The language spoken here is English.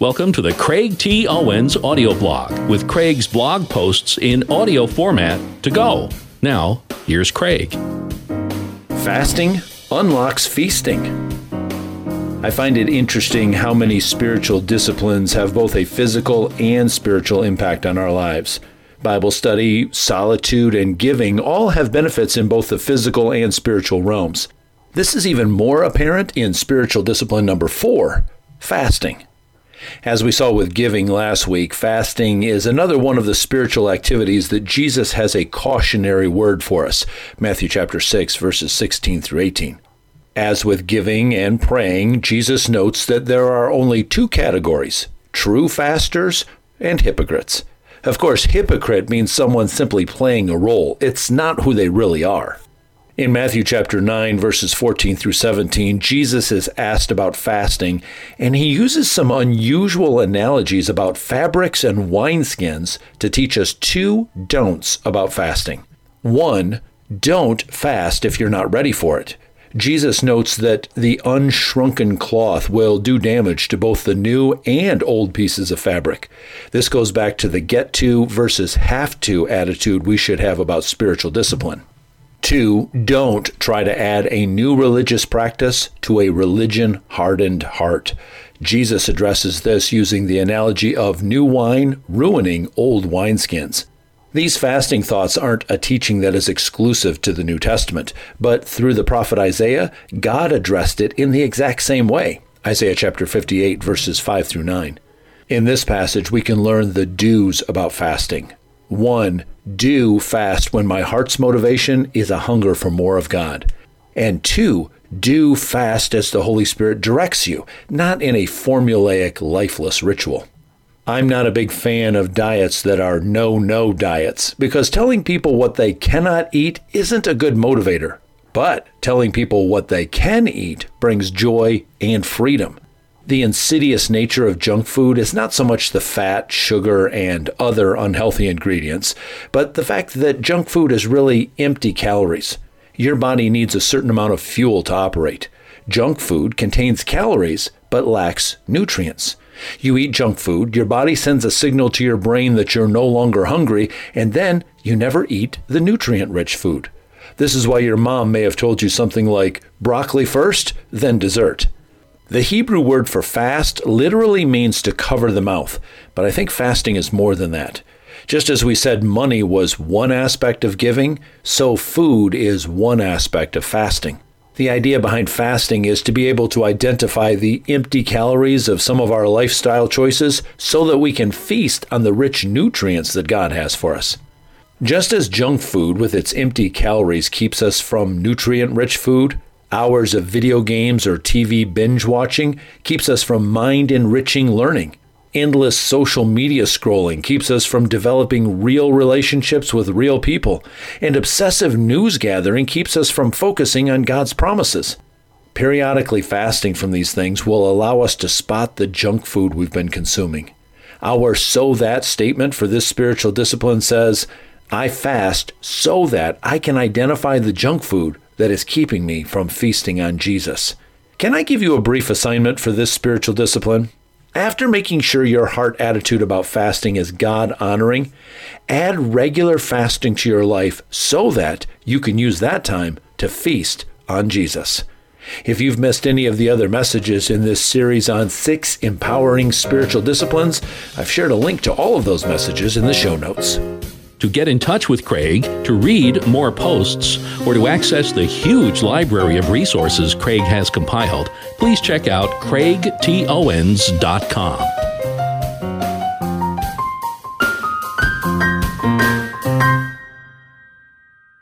Welcome to the Craig T. Owens audio blog with Craig's blog posts in audio format to go. Now, here's Craig. Fasting unlocks feasting. I find it interesting how many spiritual disciplines have both a physical and spiritual impact on our lives. Bible study, solitude, and giving all have benefits in both the physical and spiritual realms. This is even more apparent in spiritual discipline number 4, fasting. As we saw with giving last week, fasting is another one of the spiritual activities that Jesus has a cautionary word for us. Matthew chapter 6, verses 16 through 18. As with giving and praying, Jesus notes that there are only two categories, true fasters and hypocrites. Of course, hypocrite means someone simply playing a role. It's not who they really are. In Matthew chapter 9, verses 14 through 17, Jesus is asked about fasting, and he uses some unusual analogies about fabrics and wineskins to teach us two don'ts about fasting. 1, don't fast if you're not ready for it. Jesus notes that the unshrunken cloth will do damage to both the new and old pieces of fabric. This goes back to the get to versus have to attitude we should have about spiritual discipline. 2, don't try to add a new religious practice to a religion-hardened heart. Jesus addresses this using the analogy of new wine ruining old wineskins. These fasting thoughts aren't a teaching that is exclusive to the New Testament, but through the prophet Isaiah, God addressed it in the exact same way. Isaiah chapter 58, verses 5 through 9. In this passage, we can learn the do's about fasting. 1, do fast when my heart's motivation is a hunger for more of God. And 2, do fast as the Holy Spirit directs you, not in a formulaic, lifeless ritual. I'm not a big fan of diets that are no-no diets, because telling people what they cannot eat isn't a good motivator. But telling people what they can eat brings joy and freedom. The insidious nature of junk food is not so much the fat, sugar, and other unhealthy ingredients, but the fact that junk food is really empty calories. Your body needs a certain amount of fuel to operate. Junk food contains calories, but lacks nutrients. You eat junk food, your body sends a signal to your brain that you're no longer hungry, and then you never eat the nutrient-rich food. This is why your mom may have told you something like, broccoli first, then dessert. The Hebrew word for fast literally means to cover the mouth, but I think fasting is more than that. Just as we said money was one aspect of giving, so food is one aspect of fasting. The idea behind fasting is to be able to identify the empty calories of some of our lifestyle choices so that we can feast on the rich nutrients that God has for us. Just as junk food with its empty calories keeps us from nutrient-rich food, hours of video games or TV binge watching keeps us from mind-enriching learning. Endless social media scrolling keeps us from developing real relationships with real people. And obsessive news gathering keeps us from focusing on God's promises. Periodically fasting from these things will allow us to spot the junk food we've been consuming. Our "so that" statement for this spiritual discipline says, I fast so that I can identify the junk food that is keeping me from feasting on Jesus. Can I give you a brief assignment for this spiritual discipline? After making sure your heart attitude about fasting is God-honoring, add regular fasting to your life so that you can use that time to feast on Jesus. If you've missed any of the other messages in this series on 6 empowering spiritual disciplines, I've shared a link to all of those messages in the show notes. To get in touch with Craig, to read more posts, or to access the huge library of resources Craig has compiled, please check out CraigTOwens.com.